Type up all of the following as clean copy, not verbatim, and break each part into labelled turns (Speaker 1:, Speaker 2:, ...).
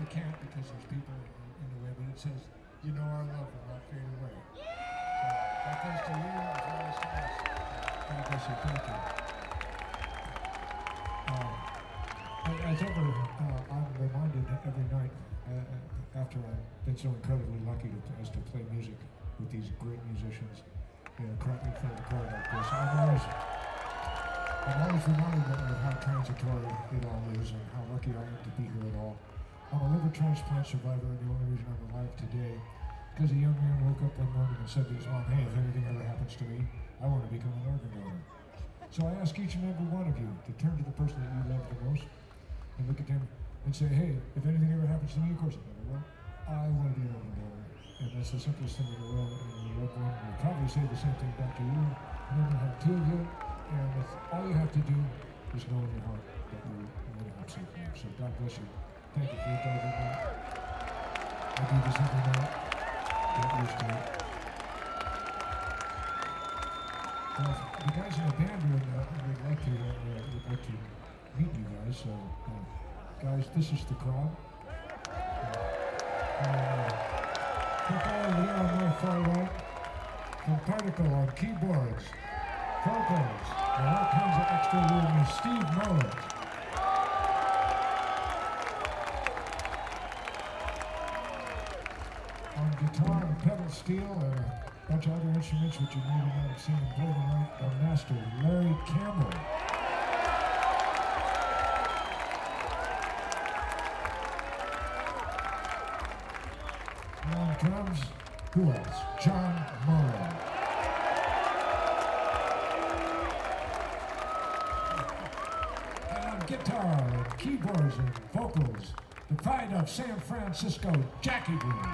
Speaker 1: can't because there's people in the way, but it says, you know our love will not fade away. So that goes to you as well as to us. God bless you. Thank you. As ever, I'm reminded every night after I've been so incredibly lucky to play music with these great musicians in a crowded crowd like this. I'm always reminded of how transitory it all is and how lucky I am to be here at all. I'm a liver transplant survivor, and the only reason I'm alive today is because a young man woke up one morning and said to his mom, hey, if anything ever happens to me, I want to become an organ donor. So I ask each and every one of you to turn to the person that you love the most and look at them and say, hey, if anything ever happens to me, of course it never will, I want to be an organ donor. And that's the simplest thing in the world, and your loved one will probably say the same thing back to you. And then you'll have two of you, and all you have to do is know in your heart that you're going to have something. So God bless you. Thank you for your time tonight. I do this every night. Get used to it. Well, the guys in the band would like to meet you guys. So, guys, this is the crowd. People over there on my far right, from Particle on keyboards, vocals, and all kinds of extra room is Steve Mullins. On guitar and pedal steel and a bunch of other instruments which you may not have seen him play tonight, our master, Larry Campbell. And on drums, who else? John Morrow. And on guitar and keyboards and vocals, the pride of San Francisco, Jackie Green.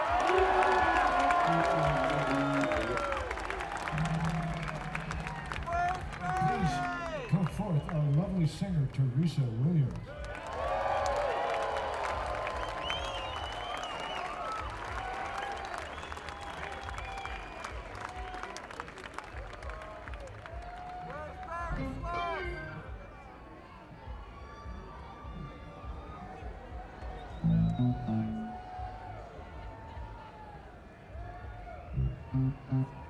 Speaker 1: Please come forth our lovely singer, Teresa Williams.
Speaker 2: Mm-hmm.